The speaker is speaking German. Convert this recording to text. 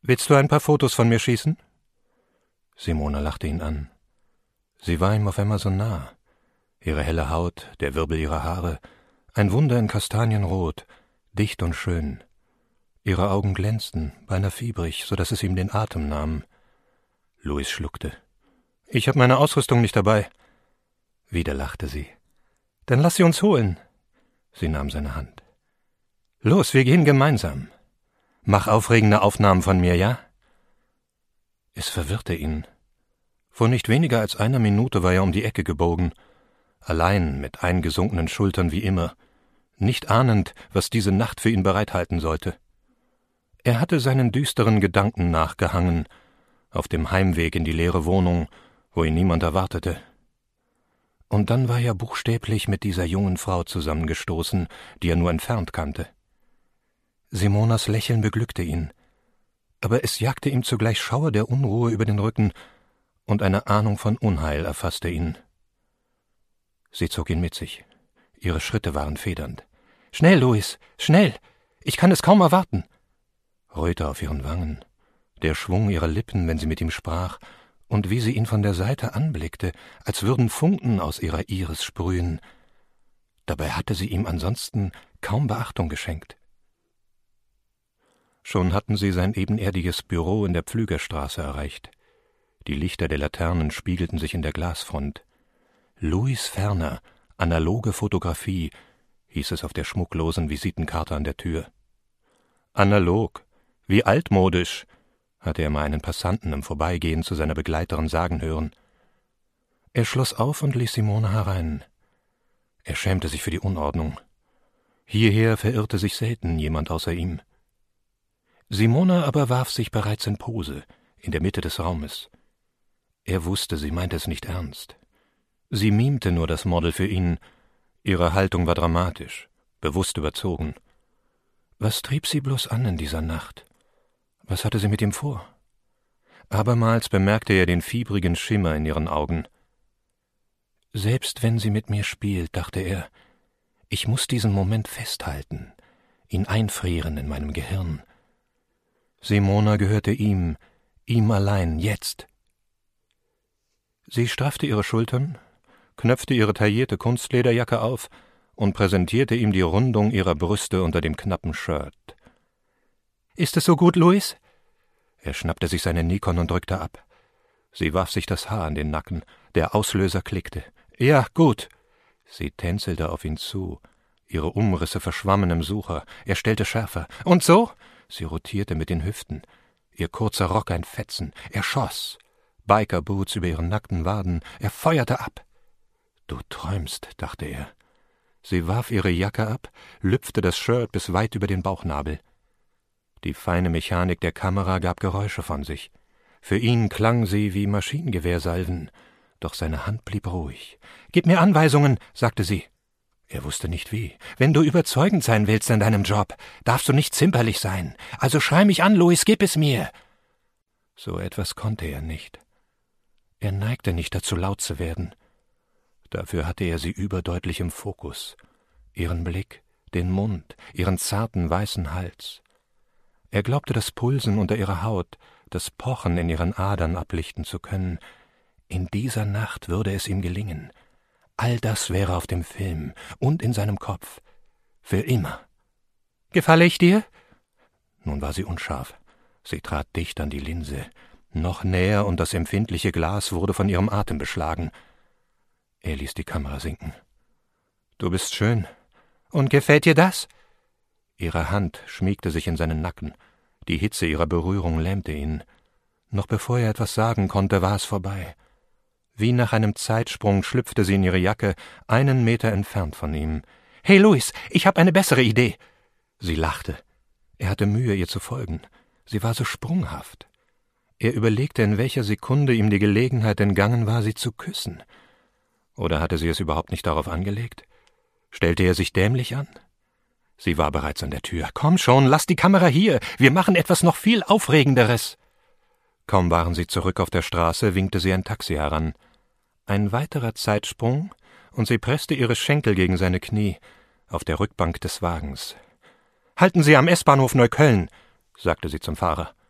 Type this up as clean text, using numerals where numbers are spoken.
»Willst du ein paar Fotos von mir schießen?« Simona lachte ihn an. Sie war ihm auf einmal so nah. Ihre helle Haut, der Wirbel ihrer Haare, ein Wunder in Kastanienrot, dicht und schön. Ihre Augen glänzten, beinahe fiebrig, so dass es ihm den Atem nahm. Louis schluckte. »Ich habe meine Ausrüstung nicht dabei.« Wieder lachte sie. »Dann lass sie uns holen.« Sie nahm seine Hand. »Los, wir gehen gemeinsam. Mach aufregende Aufnahmen von mir, ja?« Es verwirrte ihn. Vor nicht weniger als einer Minute war er um die Ecke gebogen, allein mit eingesunkenen Schultern wie immer, nicht ahnend, was diese Nacht für ihn bereithalten sollte. Er hatte seinen düsteren Gedanken nachgehangen, auf dem Heimweg in die leere Wohnung, wo ihn niemand erwartete. Und dann war er buchstäblich mit dieser jungen Frau zusammengestoßen, die er nur entfernt kannte. Simonas Lächeln beglückte ihn, aber es jagte ihm zugleich Schauer der Unruhe über den Rücken, und eine Ahnung von Unheil erfasste ihn. Sie zog ihn mit sich. Ihre Schritte waren federnd. »Schnell, Louis, schnell! Ich kann es kaum erwarten!« Röte auf ihren Wangen, der Schwung ihrer Lippen, wenn sie mit ihm sprach, und wie sie ihn von der Seite anblickte, als würden Funken aus ihrer Iris sprühen. Dabei hatte sie ihm ansonsten kaum Beachtung geschenkt. Schon hatten sie sein ebenerdiges Büro in der Pflügerstraße erreicht. Die Lichter der Laternen spiegelten sich in der Glasfront. »Louis Ferner, analoge Fotografie«, hieß es auf der schmucklosen Visitenkarte an der Tür. »Analog, wie altmodisch«, hatte er mal einen Passanten im Vorbeigehen zu seiner Begleiterin sagen hören. Er schloss auf und ließ Simona herein. Er schämte sich für die Unordnung. Hierher verirrte sich selten jemand außer ihm. Simona aber warf sich bereits in Pose, in der Mitte des Raumes. Er wusste, sie meinte es nicht ernst. Sie mimte nur das Model für ihn. Ihre Haltung war dramatisch, bewusst überzogen. Was trieb sie bloß an in dieser Nacht? Was hatte sie mit ihm vor? Abermals bemerkte er den fiebrigen Schimmer in ihren Augen. Selbst wenn sie mit mir spielt, dachte er, ich muss diesen Moment festhalten, ihn einfrieren in meinem Gehirn. Simona gehörte ihm allein, jetzt. Sie straffte ihre Schultern, knöpfte ihre taillierte Kunstlederjacke auf und präsentierte ihm die Rundung ihrer Brüste unter dem knappen Shirt. »Ist es so gut, Louis?« Er schnappte sich seine Nikon und drückte ab. Sie warf sich das Haar an den Nacken. Der Auslöser klickte. »Ja, gut.« Sie tänzelte auf ihn zu. Ihre Umrisse verschwammen im Sucher. Er stellte schärfer. »Und so?« Sie rotierte mit den Hüften. Ihr kurzer Rock ein Fetzen. Er schoss. Bikerboots über ihren nackten Waden. Er feuerte ab. »Du träumst«, dachte er. Sie warf ihre Jacke ab, lüpfte das Shirt bis weit über den Bauchnabel. Die feine Mechanik der Kamera gab Geräusche von sich. Für ihn klang sie wie Maschinengewehrsalven, doch seine Hand blieb ruhig. »Gib mir Anweisungen«, sagte sie. Er wusste nicht wie. »Wenn du überzeugend sein willst in deinem Job, darfst du nicht zimperlich sein. Also schrei mich an, Louis, gib es mir!« So etwas konnte er nicht. Er neigte nicht dazu, laut zu werden. Dafür hatte er sie überdeutlich im Fokus. Ihren Blick, den Mund, ihren zarten, weißen Hals. Er glaubte das Pulsen unter ihrer Haut, das Pochen in ihren Adern ablichten zu können. In dieser Nacht würde es ihm gelingen. All das wäre auf dem Film und in seinem Kopf. Für immer. »Gefalle ich dir?« Nun war sie unscharf. Sie trat dicht an die Linse. Noch näher und das empfindliche Glas wurde von ihrem Atem beschlagen. Er ließ die Kamera sinken. »Du bist schön.« »Und gefällt dir das?« Ihre Hand schmiegte sich in seinen Nacken. Die Hitze ihrer Berührung lähmte ihn. Noch bevor er etwas sagen konnte, war es vorbei. Wie nach einem Zeitsprung schlüpfte sie in ihre Jacke, 1 Meter entfernt von ihm. »Hey, Louis, ich habe eine bessere Idee!« Sie lachte. Er hatte Mühe, ihr zu folgen. Sie war so sprunghaft. Er überlegte, in welcher Sekunde ihm die Gelegenheit entgangen war, sie zu küssen. Oder hatte sie es überhaupt nicht darauf angelegt? Stellte er sich dämlich an? Sie war bereits an der Tür. »Komm schon, lass die Kamera hier. Wir machen etwas noch viel Aufregenderes.« Kaum waren sie zurück auf der Straße, winkte sie ein Taxi heran. Ein weiterer Zeitsprung, und sie presste ihre Schenkel gegen seine Knie, auf der Rückbank des Wagens. »Halten Sie am S-Bahnhof Neukölln«, sagte sie zum Fahrer.